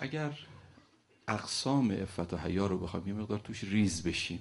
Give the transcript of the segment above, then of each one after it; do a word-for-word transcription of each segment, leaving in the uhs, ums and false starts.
اگر اقسام عفت و حیا رو بخوایم یه مقدار توش ریز بشیم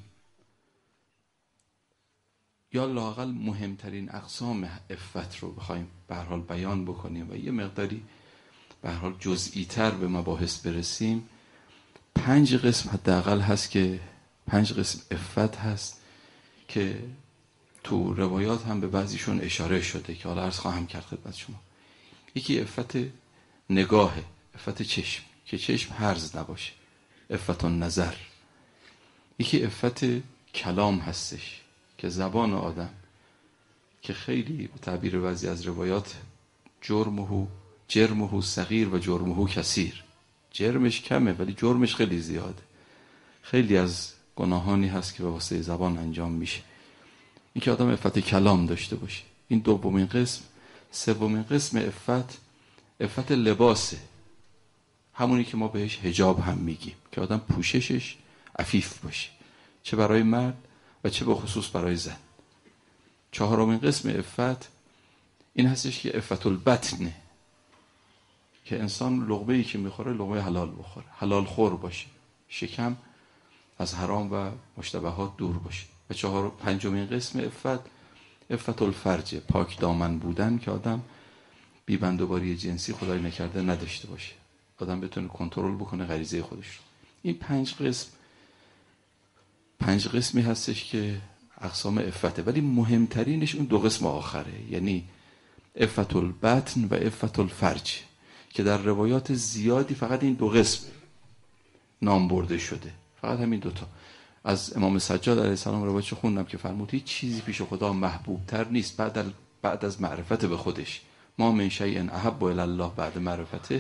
یا لااقل مهمترین اقسام عفت رو بخوایم به هر حال بیان بکنیم و یه مقداری به هر حال جزئی تر به مباحث برسیم، پنج قسم حداقل هست که پنج قسم عفت هست که تو روایات هم به بعضیشون اشاره شده که حالا عرض خواهم کرد خدمت شما. یکی عفت نگاهه، عفت چشم که چشم هرز نباشه، عفت النظر. یکی عفت کلام هستش که زبان آدم که خیلی به تعبیر بعضی از روایات جرمه جرمه صغیر و جرمه کثیر، جرمش کمه ولی جرمش خیلی زیاده. خیلی از گناهانی هست که به واسطه زبان انجام میشه. این که آدم عفت کلام داشته باشه. این دومین قسم. سومین قسم عفت عفت لباسه، همونی که ما بهش حجاب هم میگیم که آدم پوششش عفیف باشه، چه برای مرد و چه به خصوص برای زن. چهارمین قسم عفت این هستش که عفت البطنه، که انسان لقمه‌ای که میخوره لقمه حلال بخوره، حلال خور باشه، شکم از حرام و مشتبهات دور باشه. و چهار پنجمین قسم عفت عفت الفرج، پاک دامن بودن که آدم بی بندوباری جنسی خدای نکرده نداشته باشه، آدم بتونه کنترل بکنه غریزه خودش رو. این پنج قسم پنج قسمی هستش که اقسام عفته، ولی مهمترینش اون دو قسم آخره، یعنی عفت البطن و عفت الفرج که در روایات زیادی فقط این دو قسم نام برده شده، فقط همین دوتا. از امام سجاد علیه السلام روایتش خوندم که فرمود هیچ چیزی پیش خدا محبوب تر نیست بعد بعد از معرفت به خودش. ما من شیء احب الی الله بعد معرفته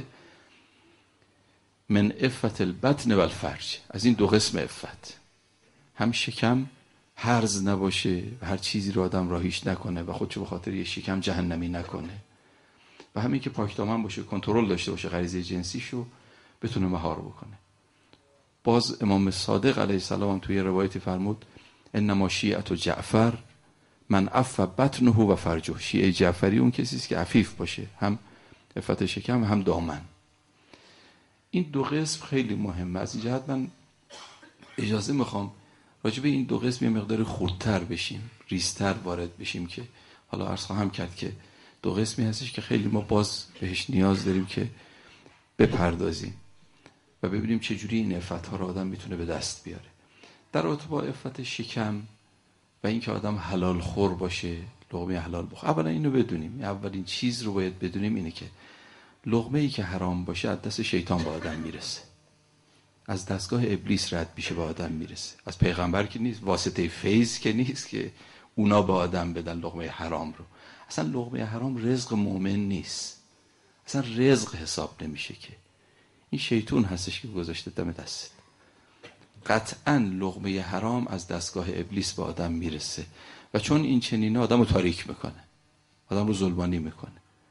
من عفت البطن و الفرج. از این دو قسم عفت، هم شکم هرز نباشه و هر چیزی رو آدم راهیش نکنه و خودشو به خاطر یه شکم جهنمی نکنه، و همین که پاک دامن باشه، کنترل داشته باشه غریزه جنسیشو بتونه مهار بکنه. باز امام صادق علیه السلام هم توی روایتی فرمود انما شیعة جعفر من عف بطنه و فرجه. شیعه جعفری اون کسی است که عفیف باشه، هم عفت شکم و هم دامن. این دو قسم خیلی مهمه. از این جهت من اجازه میخوام راجع به این دو قسم یه مقدار خردتر بشیم، ریزتر وارد بشیم، که حالا عرض خواهم کرد که دو قسمی هستش که خیلی ما باز بهش نیاز داریم که بپردازیم و ببینیم چجوری این عفت‌ها رو آدم میتونه به دست بیاره. در رابطه با عفت شکم و اینکه آدم حلال خور باشه، لقمه حلال بخوره، اولا اینو بدونیم، اولین چیز رو باید بدونیم اینه که لقمه ای که حرام باشه از دست شیطان به آدم میرسه، از دستگاه ابلیس رد میشه به آدم میرسه، از پیغمبر که نیست، واسطه فیض که نیست که اونا به آدم بدن لقمه حرام رو. اصلا لقمه حرام رزق مؤمن نیست، اصلا رزق حساب نمیشه، که این شیطان هستش که گذاشته دم دست. قطعا لقمه حرام از دستگاه ابلیس به آدم میرسه و چون این چنینه آدم رو تاریک میکنه، آدم رو ظلمانی میکنه.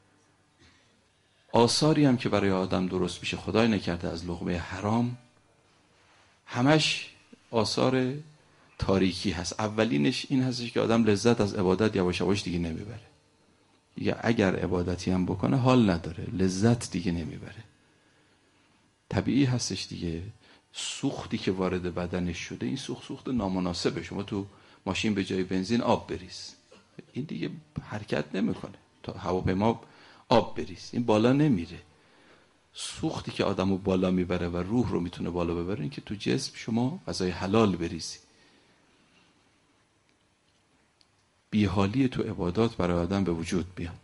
آثاری هم که برای آدم درست میشه خدای نکرده از لقمه حرام همش آثار تاریکی هست. اولینش این هستش که آدم لذت از عبادت یواش یواش دیگه نمیبره، دیگه اگر عبادتی هم بکنه حال نداره، لذت دیگه نمیبره. طبیعی هستش دیگه، سوختی که وارد بدنش شده، این سوخت سوخت نامناسبه. شما تو ماشین به جای بنزین آب بریز، این دیگه حرکت نمیکنه. تا هواپیما آب بریز، این بالا نمیره. سوختی که آدمو بالا میبره و روح رو میتونه بالا ببره این که تو جسم شما غذای حلال بریزی. بیحالی تو عبادات برای آدم به وجود بیاد.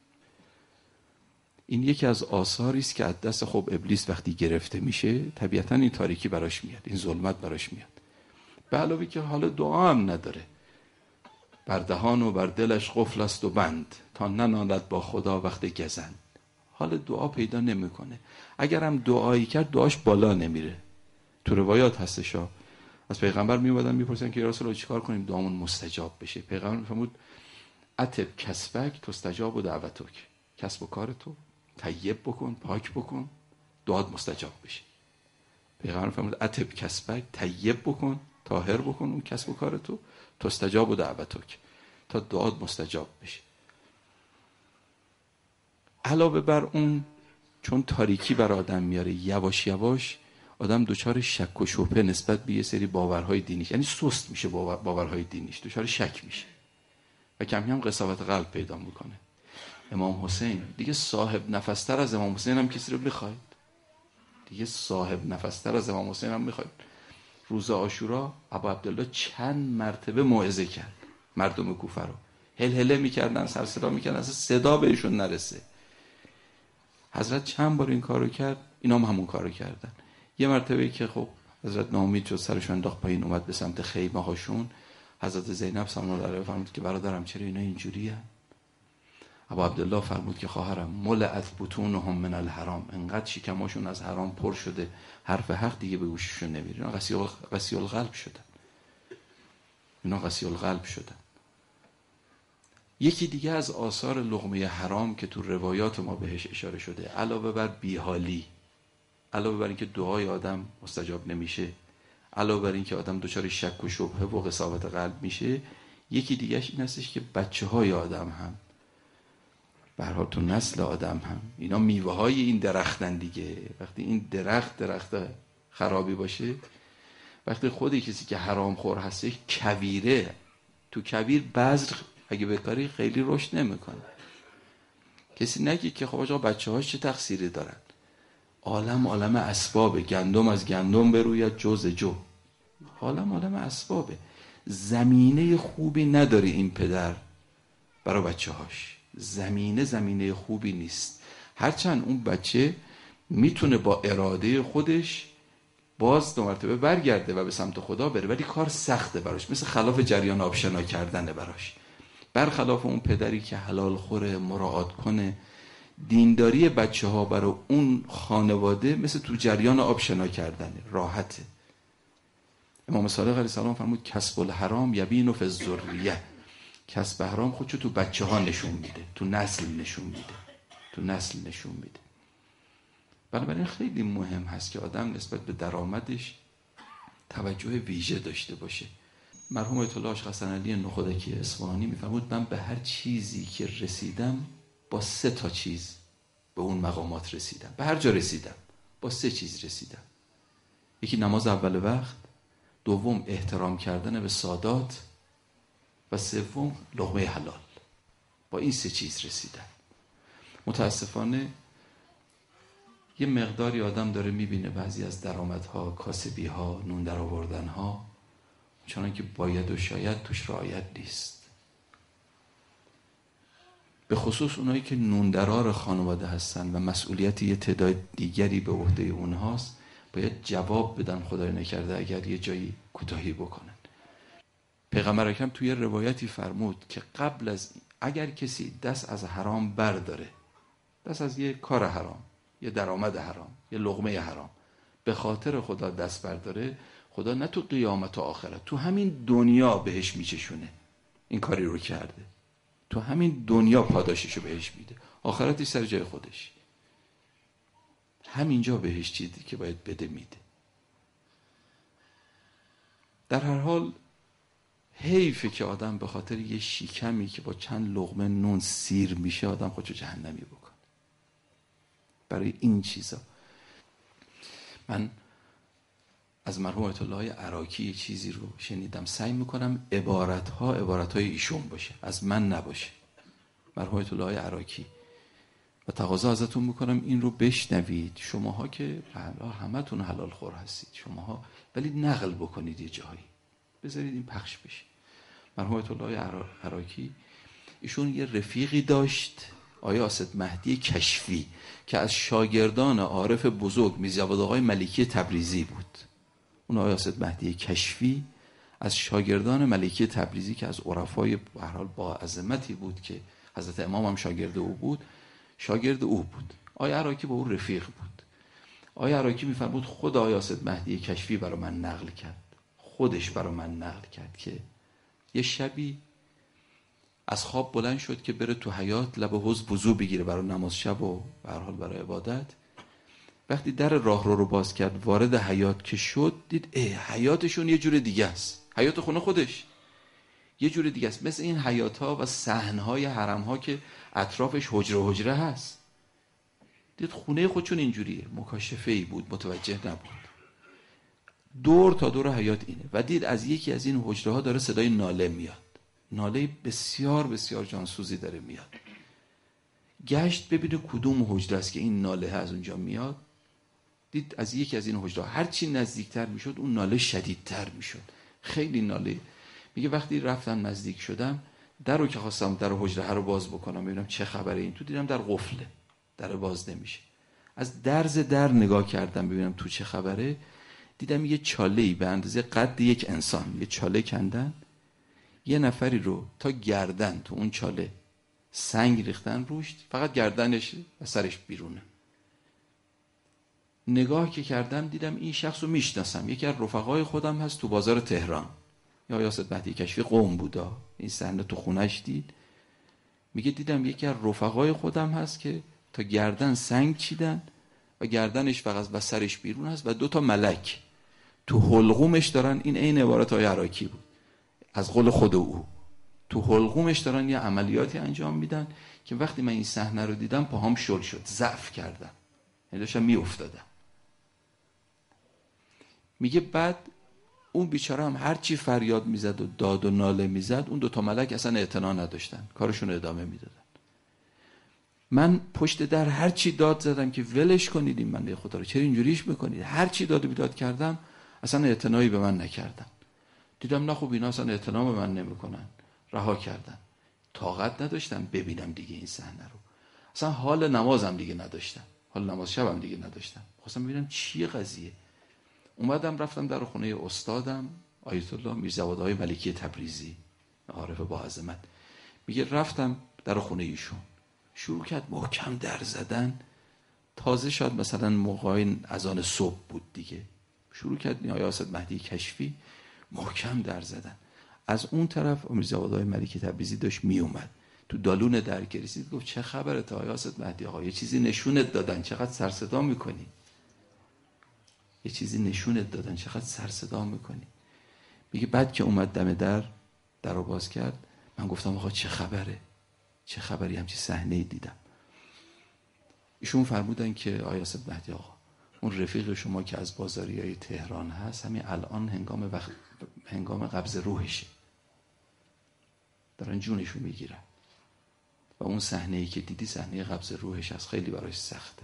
این یکی از آثاری است که از دست خب ابلیس وقتی گرفته میشه طبیعتا این تاریکی براش میاد، این ظلمت براش میاد. به علاوه که حالا دعا هم نداره، بر دهان و بر دلش قفل است و بند تا ننالد با خدا وقت گزند. حال دعا پیدا نمیکنه. اگر هم دعایی کرد دعاش بالا نمیره. تو روایات هستش ها، از پیغمبر میومدن میپرسن که یا رسول الله چیکار کنیم دعامون مستجاب بشه؟ پیغمبر فرمود اتب کسبک تستجاب و دعوتک. کسب و کار تو طیب بکن، پاک بکن، دعات مستجاب بشه. پیغمبر فرمود اتب کسبک، طیب بکن، طاهر بکن اون کسب و کار تو، تستجاب و دعوتک، تا دعات مستجاب بشه. علاوه بر اون چون تاریکی بر آدم میاره، یواش یواش آدم دچار شک و شبهه نسبت به یه سری باورهای دینیش، یعنی سست میشه باور، باورهای دینیش، دچار شک میشه و کم کم قساوت قلب پیدا میکنه. امام حسین دیگه صاحب نفستر از امام حسین هم کسی رو میخواید؟ دیگه صاحب نفستر از امام حسین هم میخواید؟ روز عاشورا ابا عبدالله چند مرتبه موعظه کرد مردم کوفه رو، هل هله میکردن، سر صدا میکردن، اصلا صدا بهشون نرسه. حضرت چند بار این کارو کرد، اینا هم همون کارو کردن. یه مرتبه که خب حضرت ناامید شد، سرشون انداخت پایین، اومد به سمت خیمه هاشون، حضرت زینب سلام الله علیها فرمود که برادرم چرا اینا اینجوریه؟ ابا عبدالله فرمود که خواهرم ملئت بطونهم من الحرام، انقدر شکماشون از حرام پر شده حرف حق دیگه به گوششون نمیره، اینا قسی القلب شدن، اینا قسی القلب شدن. یکی دیگه از آثار لقمه حرام که تو روایات ما بهش اشاره شده، علاوه بر بیحالی، علاوه بر اینکه دعای آدم مستجاب نمیشه، علاوه بر اینکه آدم دچار شک و شبهه و قساوت قلب میشه، یکی دیگهش این هستش که بچه های آدم هم به هر حال تو نسل آدم هم اینا میوه های این درختن دیگه. وقتی این درخت درخت خرابی باشه، وقتی خودی کسی که حرام خور هستش کویره، تو کویر بذر اگه بکاری خیلی رشد نمیکنه. کسی نگه که خب آقا بچه هاش چه تقصیری دارن، عالم عالم اسبابه، گندم از گندم بروید جو ز جو، عالم عالم اسبابه. زمینه خوبی نداره این پدر برای بچه هاش، زمینه زمینه خوبی نیست. هرچند اون بچه میتونه با اراده خودش باز دو مرتبه برگرده و به سمت خدا بره، ولی کار سخته براش، مثل خلاف جریان آبشنا کردنه براش. برخلاف اون پدری که حلال خوره، مراعات کنه، دینداری بچه ها برای اون خانواده مثل تو جریان آبشنا کردنه، راحته. امام صادق علیه السلام فرمود کسب الحرام یبین فی الذریه، کسب حرام خودشو تو بچه ها نشون میده، تو نسل نشون میده، تو نسل نشون میده. بنابراین خیلی مهم هست که آدم نسبت به درآمدش توجه ویژه داشته باشه. مرحوم آیت الله عاشق حسن علی نخودکی اصفهانی میفرمود من به هر چیزی که رسیدم با سه تا چیز به اون مقامات رسیدم، به هر جا رسیدم با سه چیز رسیدم. یکی نماز اول وقت، دوم احترام کردن به سادات و سوم لقمه حلال. با این سه چیز رسیدم. متاسفانه یه مقداری آدم داره میبینه بعضی از درآمدها، کاسبیها، نون در آوردنها چنان که باید و شاید توش رعایت نیست. به خصوص اونایی که نوندرار خانواده هستن و مسئولیت یه تعداد دیگری به عهده اونهاست، باید جواب بدن خدای نکرده اگر یه جایی کوتاهی بکنن. پیغمبر اکرم توی روایتی فرمود که قبل از اگر کسی دست از حرام برداره، دست از یه کار حرام، یه درآمد حرام، یه لقمه حرام، به خاطر خدا دست برداره، خدا نه تو قیامت و آخرت، تو همین دنیا بهش میچشونه این کاری رو کرده، تو همین دنیا پاداششو بهش میده، آخرتش سر جای خودش، همینجا بهش چیزی که باید بده میده. در هر حال حیفه که آدم به خاطر یه شیکمی که با چند لقمه نون سیر میشه آدم خودشو جهنمی بکنه. برای این چیزا من از مرحوم آیت الله عراقی یه چیزی رو شنیدم، سعی میکنم عبارتها عبارتهای ایشون باشه، از من نباشه. مرحوم آیت الله عراقی و تقاضا ازتون میکنم این رو بشنوید، شماها که همتون حلال خور هستید شماها، ولی نقل بکنید یه جایی، بذارید این پخش بشه. مرحوم آیت الله عراقی ایشون یه رفیقی داشت، آیا اسد مهدی کشفی، که از شاگردان عارف بزرگ میرزا آقای ملکی تبریزی بود. اون آیا اسد مهدی کشفی از شاگردان ملکی تبریزی که از عرفای به هر حال با عظمتی بود که حضرت امام هم شاگرد او بود، شاگرد او بود. آیا عراقی با او رفیق بود. آیا عراقی میفرمود خود آیا اسد مهدی کشفی برای من نقل کرد، خودش برای من نقل کرد که یه شبی از خواب بلند شد که بره تو حیاط لب حوض وضو بگیره برای نماز شب و به هر حال برای عبادت. وقتی در راهرو رو باز کرد وارد حیاط که شد، دید اه حیاطشون یه جور دیگه است، حیاط خونه خودش یه جور دیگه است، مثل این حیاط‌ها و صحن‌های حرم‌ها که اطرافش حجره حجره هست. دید خونه خودشون اینجوریه. مکاشفه ای بود، متوجه نبود. دور تا دور حیات اینه و دید از یکی از این حجره ها داره صدای ناله میاد. ناله بسیار بسیار جانسوزی داره میاد. گشت ببینه کدوم حجره است که این ناله از اونجا میاد. دید از یکی از این حجره هر چی نزدیکتر میشد اون ناله شدیدتر میشد. خیلی ناله. میگه وقتی رفتم نزدیک شدم، در رو که خواستم در حجره رو باز بکنم ببینم چه خبره این تو، دیدم در قفله، در باز نمیشه. از درز در نگاه کردم ببینم تو چه خبره. دیدم یه چاله‌ای به اندازه قد یک انسان، یه چاله کندن، یه نفری رو تا گردن تو اون چاله سنگ ریختن روش، فقط گردنش و سرش بیرونه. نگاه که کردم دیدم این شخص رو میشناسم، یکی از رفقای خودم هست تو بازار تهران. یا یاسر مهدی کشفی قم بودا. این صحنه تو خونش دید. میگه دیدم یکی از رفقای خودم هست که تا گردن سنگ چیدن و گردنش فقط و سرش بیرون هست و دو تا ملک تو حلقومش دارن. این عین عبارت های عراقی بود از قول خود او. تو حلقومش دارن یه عملیاتی انجام میدن که وقتی من این صحنه رو دیدم پاهام شل شد، ضعف کردم، یعنی داشتم میافتادم. میگه بعد اون بیچاره هم هر چی فریاد میزد و داد و ناله میزد، اون دو تا ملک اصلا اعتنا نداشتن، کارشون رو ادامه میدادن. من پشت در هر چی داد زدم که ولش کنید این بنده خدا رو، چرا اینجوریش میکنید؟ هر چی داد و بیداد کردم اصلا اعتنایی به من نکردن. دیدم نه خوب اینا اصلا اعتنا به من نمیکنن، رها کردن. طاقت نداشتم ببینم دیگه این صحنه رو. اصلا حال نمازم دیگه نداشتم، حال نماز شبم دیگه نداشتم. خواستم ببینم چیه قضیه. اومدم رفتم در خونه استادم آیت الله میرزاوادهای ملکی تبریزی، عارف با عظمت. میگه رفتم در خونه ایشون، شروع کرد محکم در زدن. تازه شاید مثلا موقع اذان صبح بود دیگه. شروع کرد آیه یاسر مهدی کشفی محکم در زدن. از اون طرف میرزاوادهای ملکی تبریزی داشت می اومد تو دالون در گریسید. گفت چه خبره تا آیه یاسر مهدی آقا؟ یه چیزی نشونت دادن، چقدر سر صدا میکنی؟ یه چیزی نشونت دادن، چقدر سر صدا میکنی؟ میگه بعد که اومد دم در در رو باز کرد، من گفتم آقا چه خبره؟ چه خبری؟ همچی صحنه‌ای دیدم. ایشون فرمودن که آیا یاسر مهدی آقا، اون رفیق شما که از بازاریای تهران هست همین الان هنگام وقت هنگام قبض روحشه، دارن جونشو میگیرن و اون صحنه‌ای که دیدی صحنه قبض روحش از خیلی براش سخته،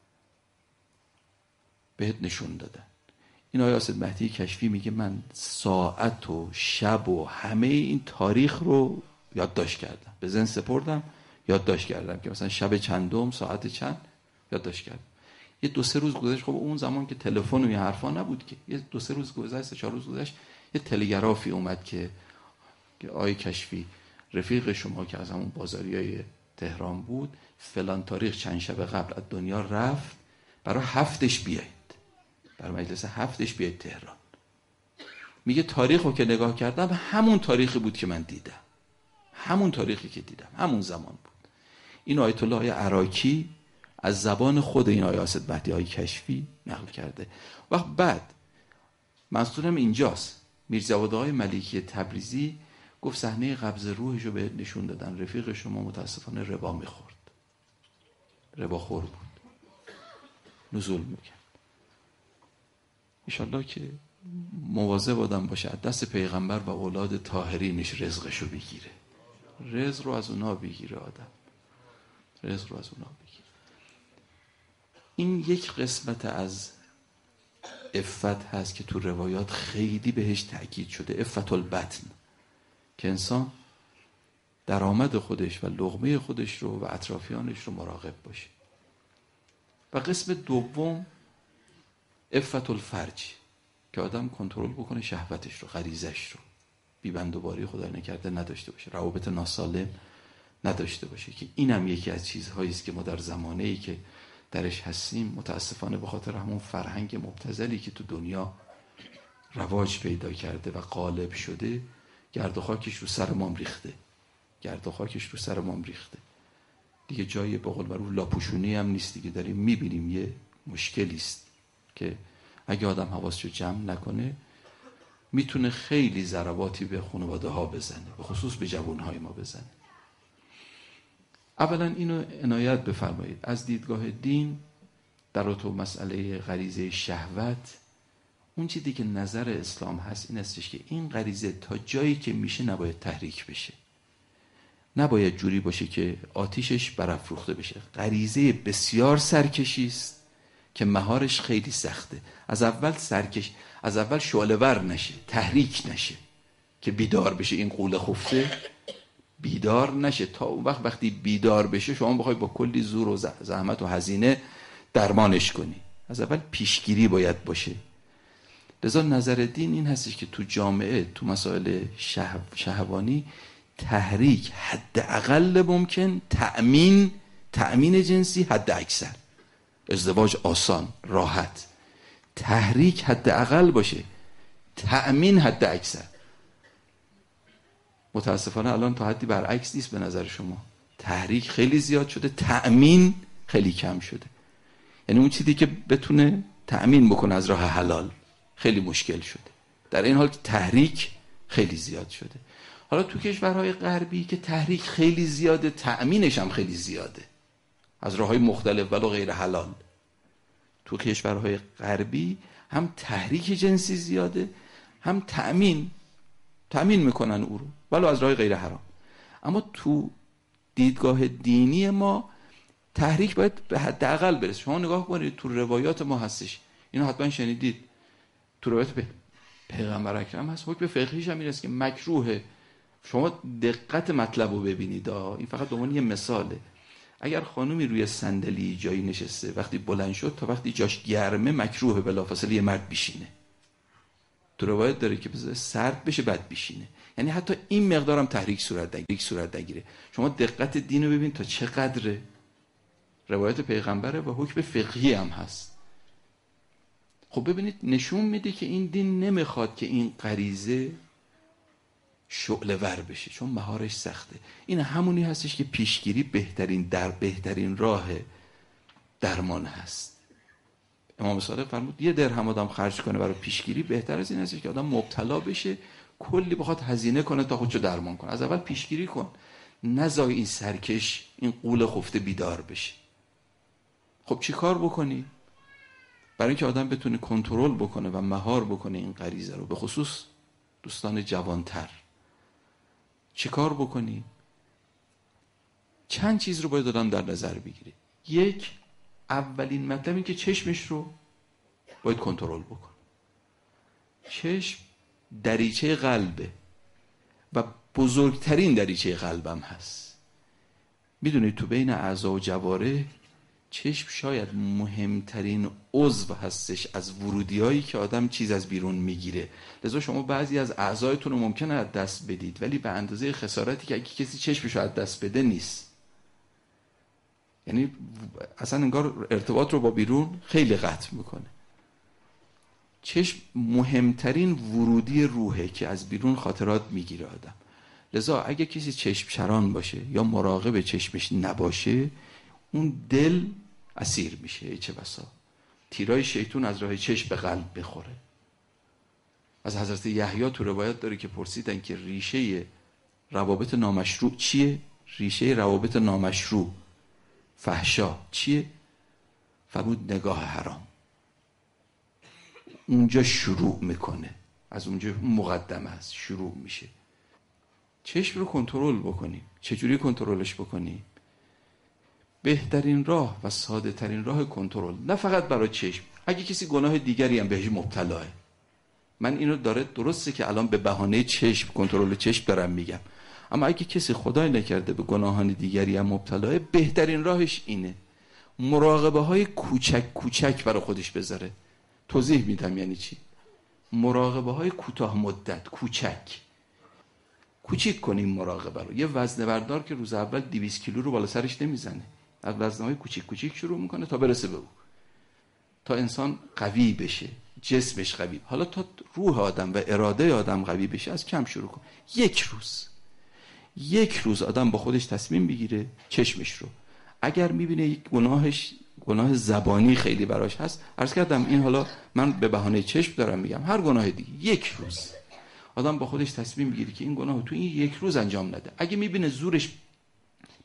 بهت نشون دادن. این آیه یاسر مهدی کشفی میگه من ساعت و شب و همه این تاریخ رو یادداشت کردم، به ذهن سپردم، یادداشت کردم که مثلا شب چندم ساعت چند یادداشت کردم. یه دو سه روز گذشت، خب اون زمان که تلفن و این حرفا نبود که، یه دو سه روز گذشت، سه چهار روز گذشت، یه تلگرافی اومد که که آیه کشفی رفیق شما که از همون بازاریای تهران بود فلان تاریخ چند شب قبل از دنیا رفت، برای هفتش بیاید، برای مجلس هفتش بیاید تهران. میگه تاریخ رو که نگاه کردم همون تاریخی بود که من دیدم، همون تاریخی که دیدم همون زمان بود. این آیت الله عراقی از زبان خود این آیه یاسر مهدی های کشفی نقل کرده. وقت بعد منظورم اینجاست، میرزاوادهای ملکی تبریزی گفت صحنه قبض روحش رو بهت نشون دادن، رفیق شما متاسفانه ربا میخورد، ربا خور بود، نزول میکرد. انشالله که مواظب آدم باشه از دست پیغمبر و اولاد طاهرینش رزقشو بگیره، رزق رو از اونا بگیره آدم، رزق رو از اونا بگیره. این یک قسمت از عفت هست که تو روایات خیلی بهش تأکید شده، عفت البطن، که انسان درآمد خودش و لقمه خودش رو و اطرافیانش رو مراقب باشه. و قسم دوم عفت الفرج، که آدم کنترل بکنه شهوتش رو، غریزش رو، بی‌بندوباری خدای نکرده نداشته باشه، روابط ناسالم نداشته باشه، که اینم یکی از چیزهایی است که ما در زمانه‌ای که درش هستیم متاسفانه به خاطر همون فرهنگ مبتذلی که تو دنیا رواج پیدا کرده و غالب شده، گرد و خاکش رو سر ما ریخته، گرد و خاکش رو سر ما ریخته دیگه. جای به قول معروف لاپوشونی هم نیست دیگه. داریم میبینیم یه مشکلی است که اگه آدم حواسش رو جمع نکنه میتونه خیلی ضرباتی به خانواده ها بزنه، به خصوص به جوان های ما بزنه. اولا اینو عنایت بفرمایید، از دیدگاه دین در رابطه با مسئله غریزه شهوت، اون چیزی که نظر اسلام هست این استش که این غریزه تا جایی که میشه نباید تحریک بشه، نباید جوری باشه که آتیشش برافروخته بشه. غریزه بسیار سرکشی است که مهارش خیلی سخته. از اول سرکش، از اول شعله ور نشه، تحریک نشه که بیدار بشه، این قوله خفته بیدار نشه. تا اون وقت وقتی بیدار بشه شما بخوای با کلی زور و زحمت و هزینه درمانش کنی. از اول پیشگیری باید باشه. لذا نظر دین این هستش که تو جامعه تو مسائل شهو شهوانی تحریک حداقل ممکن، تأمین تأمین جنسی حد اکثر، ازدواج آسان راحت، تحریک حداقل باشه، تأمین حد اکثر. متاسفانه الان تا حدی برعکس نیست به نظر شما، تحریک خیلی زیاد شده، تأمین خیلی کم شده. یعنی اون چیزی که بتونه تأمین بکنه از راه حلال خیلی مشکل شده، در این حال که تحریک خیلی زیاد شده. حالا تو کشورهای غربی که تحریک خیلی زیاده، تأمینش هم خیلی زیاده از راههای مختلف ولو غیر حلال. تو کشورهای غربی هم تحریک جنسی زیاده، هم تأمین تأمین میکنن او رو ولو از راه غیر حرام. اما تو دیدگاه دینی ما تحریک باید به حداقل برسه. شما نگاه کنید تو روایات ما هستش، اینو حتما شنیدید، تو روایت به پیغمبر اکرم هست، حکم فقهیش هم این است که مکروهه. شما دقت مطلب رو ببینید، این فقط به عنوان یه مثاله. اگر خانومی روی صندلی جایی نشسته، وقتی بلند شد تا وقتی جاش گرمه مکروهه بلافاصله یه مرد بشینه. تو روایت داره که بذاره سرد بشه بعد بشینه. یعنی حتی این مقدارم تحریک صورت نگیره صورت نگیره. شما دقت دین رو ببین تا چه قدره. روایت پیغمبره و حکم فقهی هم هست. خب ببینید نشون میده که این دین نمیخواد که این غریزه شعله ور بشه، چون مهارش سخته. این همونی هستش که پیشگیری بهترین در بهترین راه درمان هست. امام صادق فرمود یه درهم آدم خرج کنه برای پیشگیری بهتر از این هستش که آدم مبتلا بشه کلی بخواد هزینه کنه تا خودشو درمان کنه. از اول پیشگیری کن، نذار این سرکش این قول خفته بیدار بشه. خب چی کار بکنی؟ برای اینکه آدم بتونه کنترل بکنه و مهار بکنه این غریزه رو، به خصوص دوستان جوانتر، چی کار بکنی؟ چند چیز رو باید آدم در نظر بگیره. یک، اولین مطلب این که چشمش رو باید کنترل بکنه. چشم دریچه قلبه و بزرگترین دریچه قلبم هست. میدونید تو بین اعضا و جواره چشم شاید مهمترین عضو هستش از ورودیایی که آدم چیز از بیرون میگیره. لذا شما بعضی از اعضایتون رو ممکنه از دست بدید، ولی به اندازه خسارتی که اگه کسی چشمش رو از دست بده نیست. یعنی اصلا انگار ارتباط رو با بیرون خیلی قطع میکنه. چشم مهمترین ورودی روحه که از بیرون خاطرات میگیره آدم. لذا اگه کسی چشم چران باشه یا مراقب چشمش نباشه، اون دل اسیر میشه. چه بسا تیرای شیطان از راه چشم به قلب بخوره. از حضرت یحیی تو روایت داره که پرسیدن که ریشه روابط نامشروع چیه؟ ریشه روابط نامشروع فحشا چیه؟ فرمود نگاه حرام. اونجا شروع میکنه، از اونجا مقدمه است، شروع میشه. چشم رو کنترل بکنیم. چجوری کنترلش بکنیم؟ بهترین راه و ساده ترین راه کنترل، نه فقط برای چشم، اگه کسی گناه دیگری هم بهش مبتلاه، من اینو داره درسته که الان به بهانه چشم، کنترل چشم دارم میگم، اما اگه کسی خدای نکرده به گناهان دیگری هم مبتلاه، بهترین راهش اینه مراقبه های کوچک کوچک برای خودش بذاره. توضیح میدم یعنی چی. مراقبه های کوتاه مدت، کوچک کوچیک کنیم مراقبه رو. یه وزنه بردار که روز اول دویست کیلو رو بالا سرش نمیزنه، از وزنه‌های کوچیک کوچیک شروع میکنه تا برسه به او، تا انسان قوی بشه، جسمش قوی، حالا تا روح آدم و اراده آدم قوی بشه از کم شروع کن. یک روز یک روز آدم با خودش تصمیم بگیره چشمش رو، اگر میبینه یک گناهش گناه زبانی خیلی براش هست، عرض کردم این حالا من به بهانه چشم دارم میگم، هر گناه دیگه یک روز آدم با خودش تصمیم بگیره که این گناه تو این یک روز انجام نده. اگه میبینه زورش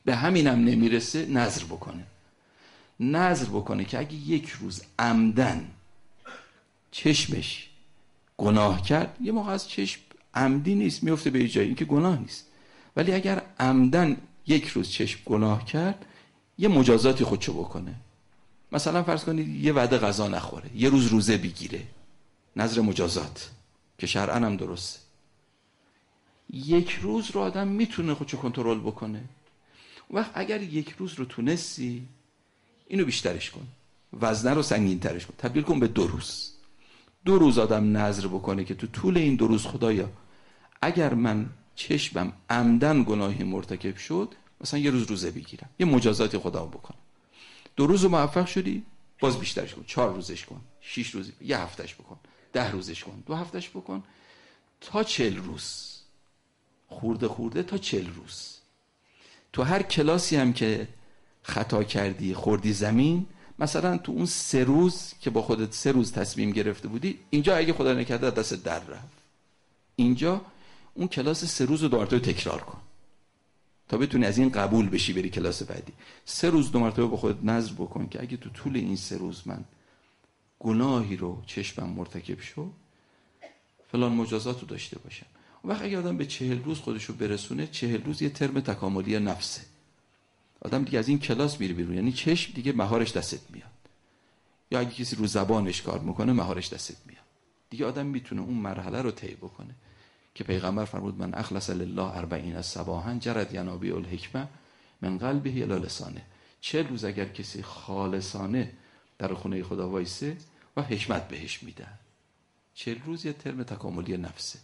به همینم نمیرسه نذر بکنه. نذر بکنه که اگه یک روز عمدن چشمش گناه کرد، یه موقع از چشم عمدی نیست میفته به جایی، این که گناه نیست، ولی اگر عمدن یک روز چشم گناه کرد یه مجازاتی خودشو بکنه. مثلا فرض کنید یه وعده غذا نخوره، یه روز روزه بگیره، نذر مجازات که شرعاً هم درسته. یک روز رو آدم میتونه خودشو کنترل بکنه. وقت اگر یک روز رو تونستی اینو بیشترش کن، وزنه رو سنگین ترش کن، تبدیل کن به دو روز. دو روز آدم نذر بکنه که تو طول این دو روز خدایا اگر من چشمم عمدن گناهی مرتکب شد مثلا یه روز روزه بگیرم، یه مجازاتی خدا بکنم. دو روز رو موفق شدی باز بیشترش کن، چهار روزش کن، شش روز، یه هفتش بکن، ده روزش کن، دو هفتش بکن، تا چهل روز، خورده خورده تا چهل روز. تو هر کلاسی هم که خطا کردی خوردی زمین، مثلا تو اون سه روز که با خودت سه روز تصمیم گرفته بودی، اینجا اگه خدا نکرده دست در رفت، اینجا اون کلاس سه روز رو دو مرتبه تکرار کن تا بتونی از این قبول بشی بری کلاس بعدی. سه روز دو مرتبه با خودت نذر بکن که اگه تو طول این سه روز من گناهی رو چشمم مرتکب شو فلان مجازات رو داشته باشم. اون وقت اگه آدم به چهل روز خودشو برسونه، چهل روز یه ترم تکاملی نفسه، آدم دیگه از این کلاس میره بیرون، یعنی چشم دیگه مهارش دستت میاد. یا اگه کسی رو زبانش کار میکنه مهارش دستت میاد، دیگه آدم میتونه اون مرحله رو طی بکنه که پیغمبر فرمود من اخلص لله اربعین صباحا جرت ینابیع الحکمه من قلبه الی لسانه. چهل روز اگر کسی خالصانه در خونه خدا وایسه و حکمت بهش میده. چهل روز یه ترم تکاملی نفسه.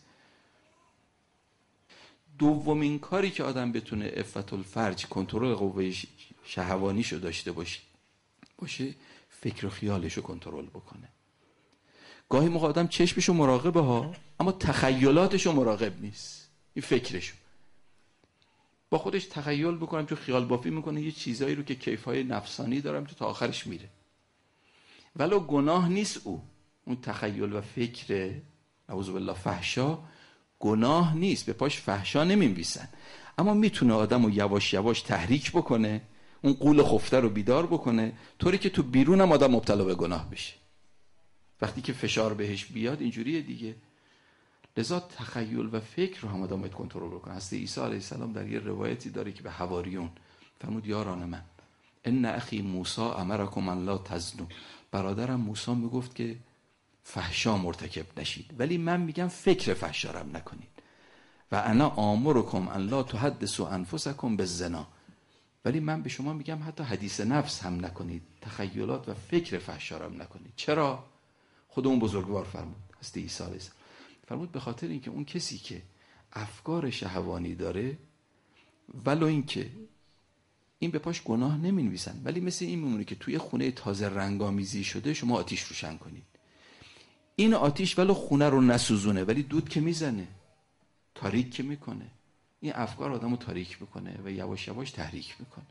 دومین کاری که آدم بتونه عفت الفرج، کنترل قوه شهوانیشو داشته باشه باشه فکر و خیالشو کنترل بکنه. گاهی موقع آدم چشمشو مراقبه ها، اما تخیلاتشو مراقب نیست، این فکرشو با خودش تخیل بکنم، چون خیال بافی میکنه یه چیزایی رو که کیفای نفسانی دارم تو تا آخرش میره، ولو گناه نیست. او اون تخیل و فکر اعوذ بالله فحشا گناه نیست، به پاش فحشا نمی‌نویسن، اما میتونه آدمو یواش یواش تحریک بکنه، اون غول خفته رو بیدار بکنه، طوری که تو بیرون هم آدم مبتلا به گناه بشه. وقتی که فشار بهش بیاد اینجوریه دیگه. لذا تخیل و فکر رو هم آدم باید کنترل بکنه. حضرت عیسی علیه السلام در یه روایتی داره که به حواریون فرمود یاران من ان اخی موسی امرکم ان لا تزنوا، برادرم موسی میگفت که فحشا مرتکب نشید، ولی من میگم فکر فحشا رو نکنید. و انا آمرکم ان لا تحدثوا انفسکم بالزنا، ولی من به شما میگم حتی حدیث نفس هم نکنید، تخیلات و فکر فحشا رو نکنید. چرا؟ خود اون بزرگوار فرمود، حضرت عیسی علیه السلام فرمود به خاطر اینکه اون کسی که افکار شهوانی داره ولو اینکه این به پاش گناه نمینویسن، ولی مثل این میمونه که توی خونه تازه رنگامیزی شده شما آتیش روشن کنید، این آتیش ولو خونه رو نسوزونه ولی دود که میزنه، تاریک که میکنه، این افکار آدمو تاریک میکنه و یواش یواش تحریک میکنه.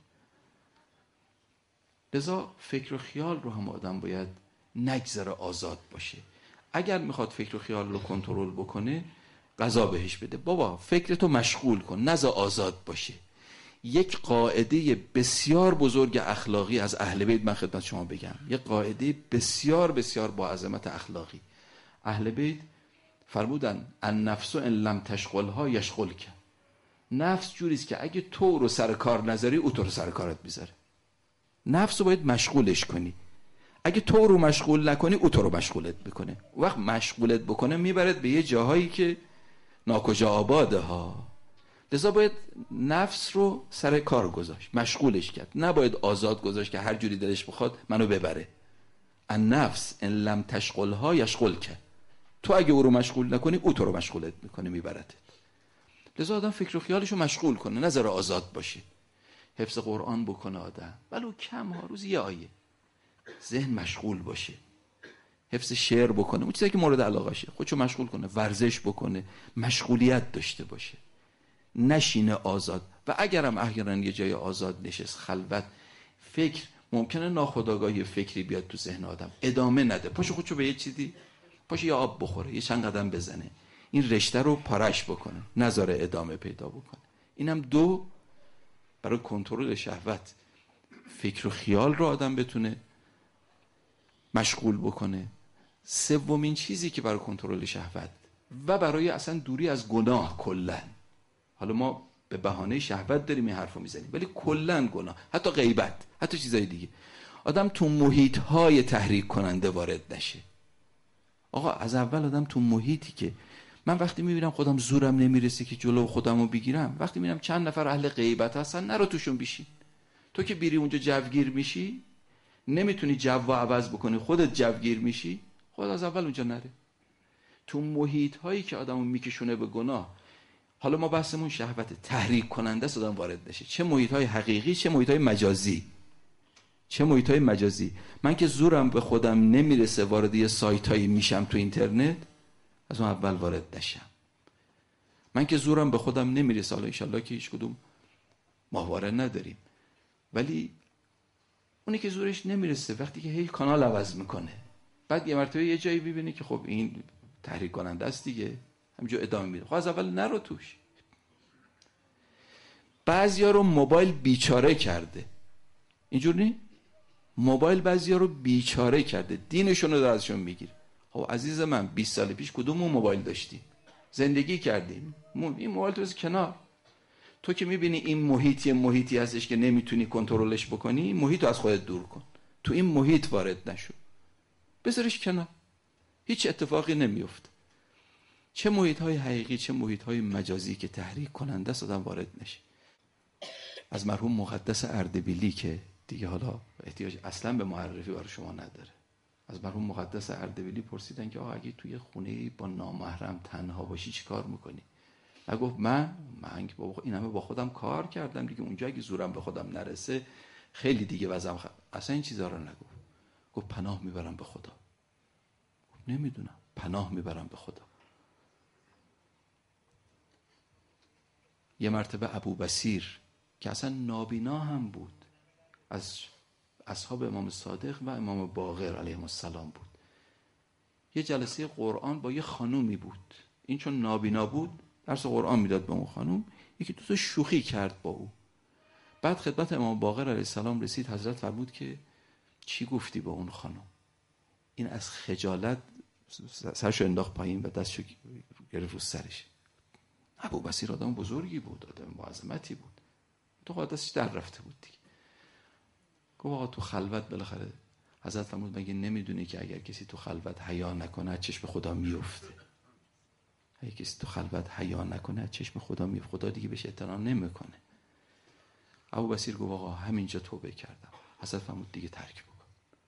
لذا فکر و خیال رو هم آدم باید نگذره آزاد باشه. اگر میخواد فکر و خیال رو کنترل بکنه قضا بهش بده، بابا فکرتو مشغول کن، نذار آزاد باشه. یک قاعده بسیار بزرگ اخلاقی از اهل بیت من خدمت شما بگم، یک قاعده بسیار بسیار با عظمت اخلاقی. اهل بیت فرمودن النفس ان لم تشغلها یشغلک. نفس جوریست که اگه تو رو سر کار نذاری او تو رو سر کارت میذاره. نفس رو باید مشغولش کنی، اگه تو رو مشغول نکنی او تو رو مشغولت بکنه. وقت مشغولت بکنه میبرد به یه جاهایی که ناکجا آباده ها. لذا باید نفس رو سر کار گذاشت، مشغولش کرد، نباید آزاد گذاشت که هر جوری دلش بخواد منو ببره. النفس ان لم تشغلها یشغلک، تو اگه او رو مشغول نکنی او تو رو مشغولت میکنه، میبرتت. لذا آدم فکر و خیالش رو مشغول کنه، نذاره آزاد باشه. حفظ قرآن بکنه آدم، ولو کم ها، روز یه آیه، ذهن مشغول باشه. حفظ شعر بکنه، اون چیزی که مورد علاقشه خودشو مشغول کنه، ورزش بکنه، مشغولیت داشته باشه، نشینه آزاد. و اگرم احیانا یه جای آزاد نشست، خلوت، فکر ممکنه ناخودآگاهی فکری بیاد تو ذهن آدم، ادامه نده، پاشو خودشو به یه چیزی، پاشو یه آب بخوره، یه چند قدم بزنه، این رشته رو پارش بکنه، نذاره ادامه پیدا بکنه. اینم دو برای کنترل شهوت فکر و خیال رو آدم بتونه مشغول بکنه. سومین چیزی که برای کنترل شهوت و برای اصلا دوری از گناه کلا، حالا ما به بهانه شهوت داریم این حرفو میزنیم، ولی کلا گناه، حتی غیبت، حتی چیزای دیگه، آدم تو محیط های تحریک کننده وارد نشه. آقا از اول آدم تو محیطی که من وقتی میبینم خودم زورم نمیرسه که جلو خودم رو بگیرم، وقتی میبینم چند نفر اهل غیبت هستن، نرو توشون بشین. تو که بیری اونجا جوگیر میشی، نمیتونی جو رو عوض بکنی، خودت جوگیر میشی، خود از اول اونجا نره. تو محیط هایی که آدمو میکشونه به گناه، حالا ما بحثمون شهوت تحریک کننده است، آدم وارد نشه. چه محیط های حقیقی، چه محیط های مجازی. چه محیط های مجازی. من که زورم به خودم نمیرسه وارد یه سایت هایی میشم تو اینترنت، از اون اول وارد نشم. من که زورم به خودم نمیرسه، حالا انشالله که هیچ کدوم ماهواره نداریم، ولی اونی که زورش نمیرسه وقتی که هی کانال عوض میکنه، بعد یه مرتبه یه جایی ببینی که خب این تحریک کننده است دیگه، همینجا ادامه میده، خب از اول نرو توش. بعضیا رو موبایل بیچاره کرده، اینجور نی؟ موبایل بعضیا رو بیچاره کرده، دینشون رو در ازشون میگیره. خب عزیز من، بیست سال پیش کدومون موبایل داشتیم؟ زندگی کردیم، این موبایل تو بذار کنار. تو که میبینی این محیطی محیطی هستش که نمیتونی کنترلش بکنی، محیط رو از خودت دور کن، تو این محیط وارد نشو، بذارش کنار، هیچ اتفاقی نمیفته. چه محیط های حقیقی چه محیط های مجازی که تحریک کننده است، آدم وارد نشه. از مرحوم مقدس اردبیلی که دیگه حالا احتیاج اصلا به معرفی برای شما نداره، از مرحوم مقدس اردبیلی پرسیدن که آقا اگه توی خونه با نامحرم تنها باشی چی کار میکنی؟ نگفت من من بابا این همه با خودم کار کردم دیگه، اونجا اگه زورم به خودم نرسه خیلی دیگه وضعم خ... اصلا این چیزا رو نگفت. گفت پناه میبرم به خدا. نمیدونم، پناه میبرم به خدا. یه مرتبه ابو بصیر که اصلا نابینا هم بود، از اصحاب امام صادق و امام باقر علیهم السلام بود، یه جلسه قرآن با یه خانومی بود. این چون نابینا بود درس قرآن میداد به اون خانوم، یکی دو تا شوخی کرد با او. بعد خدمت امام باقر علیه السلام رسید، حضرت فرمود که چی گفتی با اون خانوم؟ این از خجالت سرشو انداخت پایین و دستشو گرفت رو سرش. ابو بصیر آدم بزرگی بود، آدم با عظمتی بود، تو دستش در رفته بود دیگه. گفت آقا تو خلوت بالاخره، حضرت فرمود مگه نمیدونی که اگر کسی تو خلوت حیا نکنه چشم خدا میفته؟ اگه کسی تو خلوت حیا نکنه چشم خدا میفته، خدا دیگه بهش احترام نمیکنه. ابو بصیر گفت آقا همینجا توبه کردم. حضرت فرمود دیگه ترک بکن.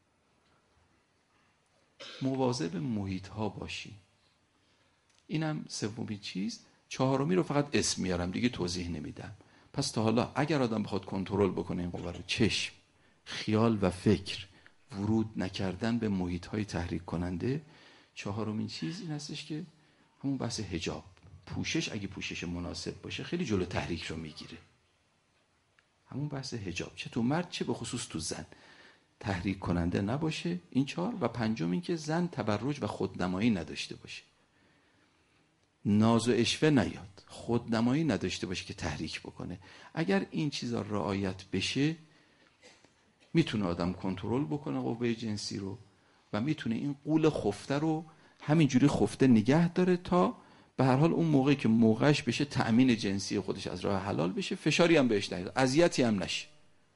مواظب محیط ها باشی. اینم سومین چیز. چهارمی رو فقط اسم میارم دیگه توضیح نمیدم. پس تا حالا اگر آدم بخواد کنترل بکنه این قوا رو، چشم، خیال و فکر، ورود نکردن به محیط های تحریک کننده. چهارمین چیز این هستش که همون بحث حجاب، پوشش، اگه پوشش مناسب باشه خیلی جلو تحریک رو میگیره. همون بحث حجاب، چه تو مرد چه به خصوص تو زن، تحریک کننده نباشه. این چهار. و پنجم این که زن تبرج و خودنمایی نداشته باشه، ناز و عشوه نیاد، خودنمایی نداشته باشه که تحریک بکنه. اگر این چیزا رعایت بشه میتونه آدم کنترل بکنه قوه جنسی رو و میتونه این غول خفته رو همینجوری خفته نگه داره تا به هر حال اون موقعی که موقعش بشه تأمین جنسی خودش از راه حلال بشه، فشاری هم بهش نیاد، اذیتی هم نشه،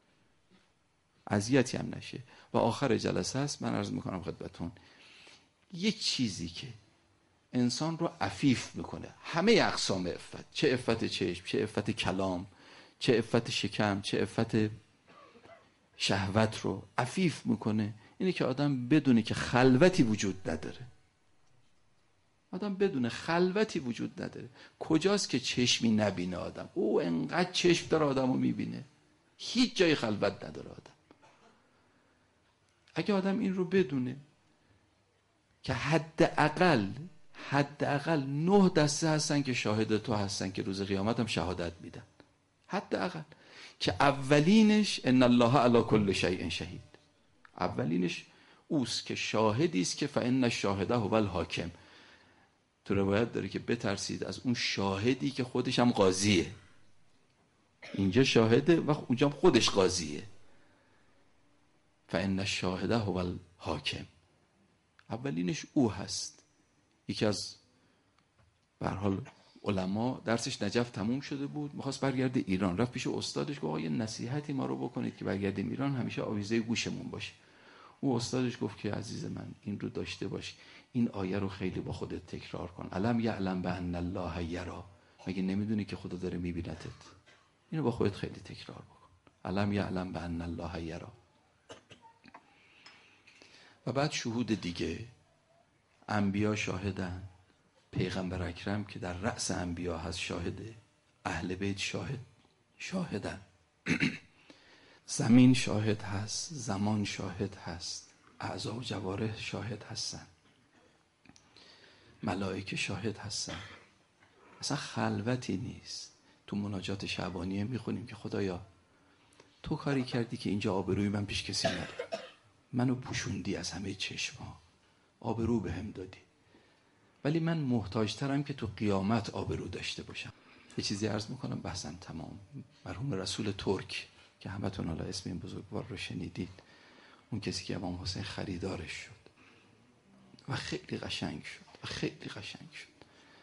اذیتی هم نشه. و آخر جلسه است من عرض میکنم خدمتتون، یک چیزی که انسان رو عفیف میکنه، همه اقسام عفت، چه عفت چشم، چه عفت کلام، چه عفت شکم، چه عفت شهوت رو عفیف میکنه، اینه که آدم بدونه که خلوتی وجود نداره. آدم بدونه خلوتی وجود نداره. کجاست که چشمی نبینه آدم؟ او انقدر چشم داره آدم رو میبینه، هیچ جای خلوت نداره آدم. اگه آدم این رو بدونه که حداقل حداقل نه دسته هستن که شاهد تو هستن که روز قیامت هم شهادت میدن، حداقل که اولینش ان الله علی کل شیء شهید، اولینش اوست که شاهدی است که فان الشاهد هو الحاکم. تو روایت داره که بترسید از اون شاهدی که خودش هم قاضیه. اینجا شاهده و اونجا خودش قاضیه. فإن الشاهد هو الحاکم. اولینش او هست. یکی از به هر حال علما درسش نجف تموم شده بود، میخواست برگرده ایران، رفت پیش استادش گفت آقا یه نصیحتی ما رو بکنید که برگردیم ایران همیشه آویزه گوشمون باشه. او استادش گفت که عزیز من این رو داشته باش، این آیه رو خیلی با خودت تکرار کن. الم یعلم بان الله یرا، مگه نمیدونی که خدا داره میبینتت؟ اینو با خودت خیلی تکرار بکن. الم یعلم بان الله یرا. و بعد شهود دیگه، انبیا شاهدن، پیغمبر اکرم که در رأس انبیا هست شاهده، اهل بیت شاهد شاهدن زمین شاهد هست، زمان شاهد هست، اعضا و جوارح شاهد هستن، ملائکه شاهد هستن. اصلا خلوتی نیست. تو مناجات شعبانیه میخونیم که خدایا تو کاری کردی که اینجا آبروی من پیش کسی نداره، منو پوشوندی از همه چشما، آبرو به هم دادی، ولی من محتاجترم که تو قیامت آبرو داشته باشم. یه چیزی عرض میکنم بحثم تمام. مرحوم رسول ترک که همتون حالا اسم این بزرگوار رو شنیدید، اون کسی که امام حسین خریدارش شد و خیلی قشنگ شد و خیلی قشنگ شد.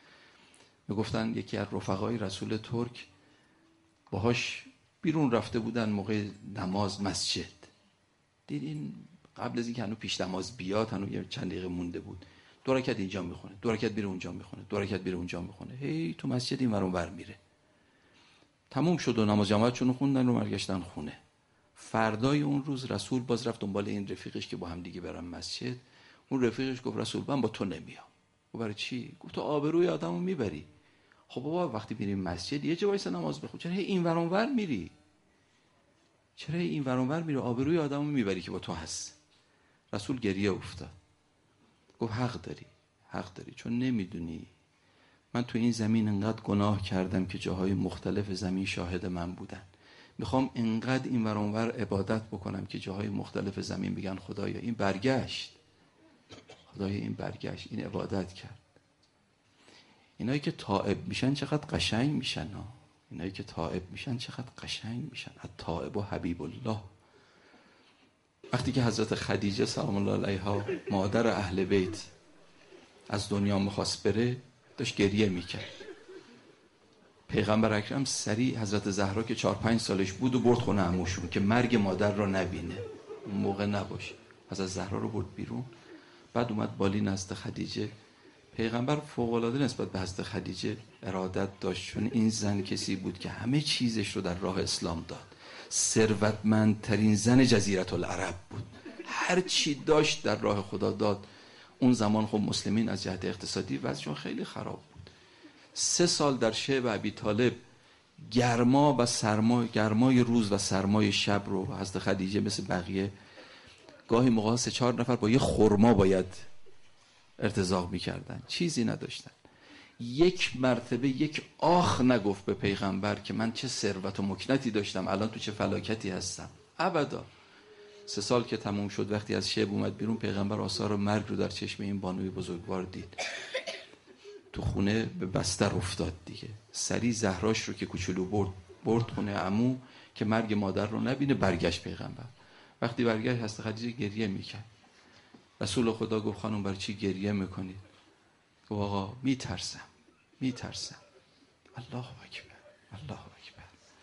میگفتن یکی از رفقای رسول ترک باهاش بیرون رفته بودن موقع نماز مسجد، دیدین قبل از اینکه هنوز پیش نماز بیاد هنوز یه چند دقیقه مونده بود، دو رکعت اینجا میخونه، دو رکعت میره اونجا میخونه، دو رکعت میره اونجا میخونه، هی تو مسجد این ور اون ور میره. تموم شد و نماز جماعتشون خوندن و برگشتن خونه. فردای اون روز رسول باز رفت دنبال این رفیقش که با هم دیگه برن مسجد. اون رفیقش گفت رسول من با تو نمیام. گفت برای چی؟ گفت تو آبروی آدمو میبری. خب بابا وقتی میریم مسجد یه جا وایس نماز بخون، چرا این ور اون ور میری؟ چرا این ور اون ور میری؟ آبروی آدمو میبری که با تو هست. رسول گریه افتاد. گفت حق داری، حق داری، چون نمیدونی من تو این زمین انقدر گناه کردم که جاهای مختلف زمین شاهد من بودن. میخوام انقدر این ور اون ور عبادت بکنم که جاهای مختلف زمین بگن خدایا این برگشت، خدایا این برگشت، این عبادت کرد. اینایی که تائب میشن چقدر قشنگ میشن ها. اینایی که تائب میشن چقدر قشنگ میشن. التائب و حبیب الله. وقتی که حضرت خدیجه سلام الله علیها مادر اهل بیت از دنیا میخواست بره، داشت گریه میکرد. پیغمبر اکرم سریع حضرت زهرا که چهار پنج سالش بود و برد خونه عموشون که مرگ مادر رو نبینه، اون موقع نباشه. حضرت زهرا رو برد بیرون. بعد اومد بالی نزد خدیجه. پیغمبر فوق العاده نسبت به حضرت خدیجه ارادت داشت، چون این زن کسی بود که همه چیزش رو در راه اسلام داد. ثروتمندترین زن جزیره العرب بود، هر چی داشت در راه خدا داد. اون زمان خب مسلمین از جهت اقتصادی وضعشون خیلی خراب بود. سه سال در شعب ابی طالب گرما و سرما، گرمای روز و سرمای شب رو حضرت خدیجه مثل بقیه گاهی موقع سه چهار نفر با یه خرما باید ارتزاق میکردن، چیزی نداشتن. یک مرتبه یک آخ نگفت به پیغمبر که من چه ثروت و مکنتی داشتم الان تو چه فلاکتی هستم، ابدا. سه سال که تموم شد وقتی از شب اومد بیرون، پیغمبر آثار مرگ رو در چشم این بانوی بزرگوار دید. تو خونه به بستر افتاد دیگه. سری زهراش رو که کوچولو برد برد خونه عمو که مرگ مادر رو نبینه. برگشت پیغمبر. وقتی برگشت حضرت خدیجه گریه میکرد. رسول خدا گفت خانم برای چی گریه میکنید؟ گفت آقا میترسم میترسم. الله اکبر الله اکبر.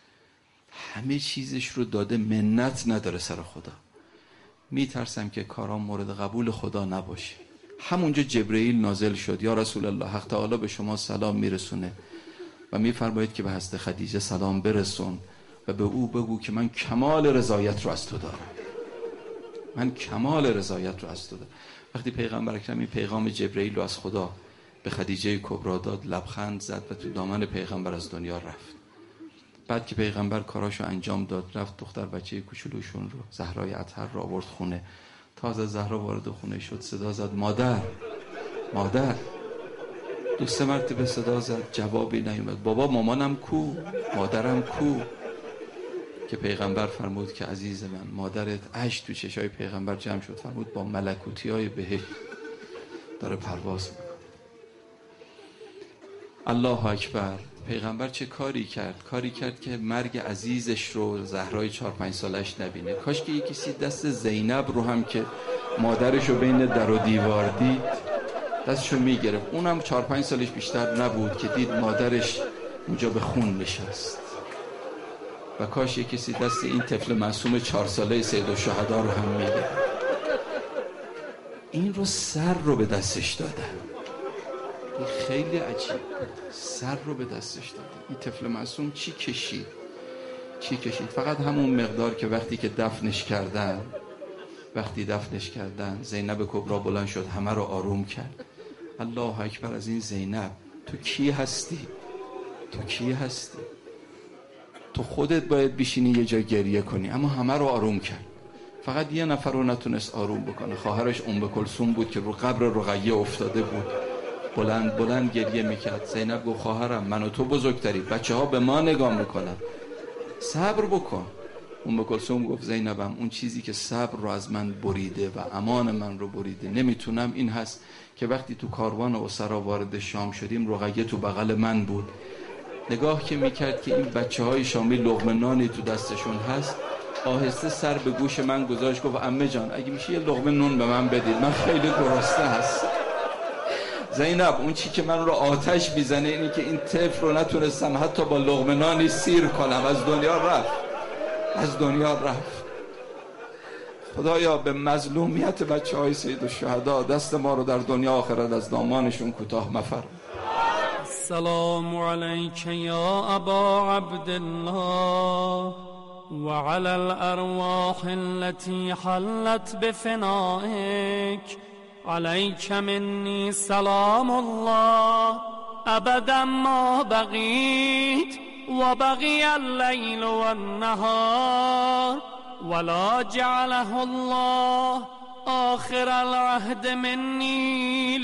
همه چیزش رو داده، منت نداره سر خدا. میترسم که کارام مورد قبول خدا نباشه. همونجا جبرئیل نازل شد. یا رسول الله، حق تعالی به شما سلام میرسونه و میفرمایید که به حضرت خدیجه سلام برسون و به او بگو که من کمال رضایت رو از تو دارم، من کمال رضایت رو از تو دارم. وقتی پیغمبر اکرم این پیغام جبرئیل رو از خدا به خدیجه کبرا داد، لبخند زد و تو دامن پیغمبر از دنیا رفت. بعد که پیغمبر کاراشو انجام داد، رفت دختر بچه کوچولوشون رو، زهرای اطهر رو آورد خونه. تازه زهرا وارد خونه شد صدا زد مادر مادر. دو سه مرتبه صدا زد، جوابی نیومد. بابا مامانم کو؟ مادرم کو؟ که پیغمبر فرمود که عزیز من، مادرت اشک تو چشای پیغمبر جمع شد، فرمود با ملکوتی های بهشت داره پرواز میکنه. الله اکبر. پیغمبر چه کاری کرد؟ کاری کرد که مرگ عزیزش رو زهرای چهار پنج سالش نبینه. کاش که یکی دست زینب رو هم که مادرش رو بین در و دیوار دید دستشو میگرفت. اونم چهار پنج سالش بیشتر نبود که دید مادرش اونجا به خون نشست. و کاش یه کسی دست این طفل معصوم چهار ساله سید الشهدا رو هم میگرفت. این رو سر رو به دستش دادن. این خیلی عجیب. سر رو به دستش دادن. این طفل معصوم چی کشید؟ چی کشید؟ فقط همون مقدار که وقتی که دفنش کردن وقتی دفنش کردن زینب کبرا بلند شد همه رو آروم کرد. الله اکبر. از این زینب تو کی هستی؟ تو کی هستی؟ تو خودت باید بشینی یه جا گریه کنی، اما همه رو آروم کرد. فقط یه نفر رو نتونست آروم بکنه. خواهرش ام کلثوم بود که رو قبر رقیه افتاده بود، بلند بلند گریه میکرد. زینب گفت خواهرم من و تو بزرگتری، بچه ها به ما نگاه میکنن، صبر بکن. ام کلثوم گفت زینبم اون چیزی که صبر رو از من بریده و امان من رو بریده نمیتونم این هست که وقتی تو کاروان اسرا وارد شام شدیم رقیه تو بغل من بود. نگاه که میکرد که این بچه های شامی لقمه نانی تو دستشون هست، آهسته سر به گوش من گذاشت گفت عمه جان اگه میشه یه لقمه نون به من بدید، من خیلی گرسنه هست. زینب اون چی که من رو آتش میزنه اینه که این طفل رو نتونستم حتی با لقمه نانی سیر کنم. از دنیا رفت، از دنیا رفت. خدایا به مظلومیت بچه های سید الشهدا دست ما رو در دنیا آخرت از دامانشون کوتاه مفرما. السلام علیک یا ابا عبدالله وعلى الارواح التي حلت بفنائك عليك مني سلام الله ابدا ما بقيت وبقي الليل والنهار ولا جعله الله آخر العهد مني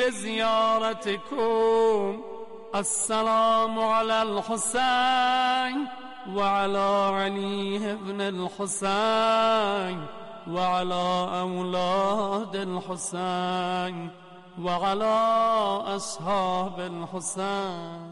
لزيارتكم. السلام على الحسين وعلى علي بن الحسين وعلى أولاد الحسين وعلى أصحاب الحسين.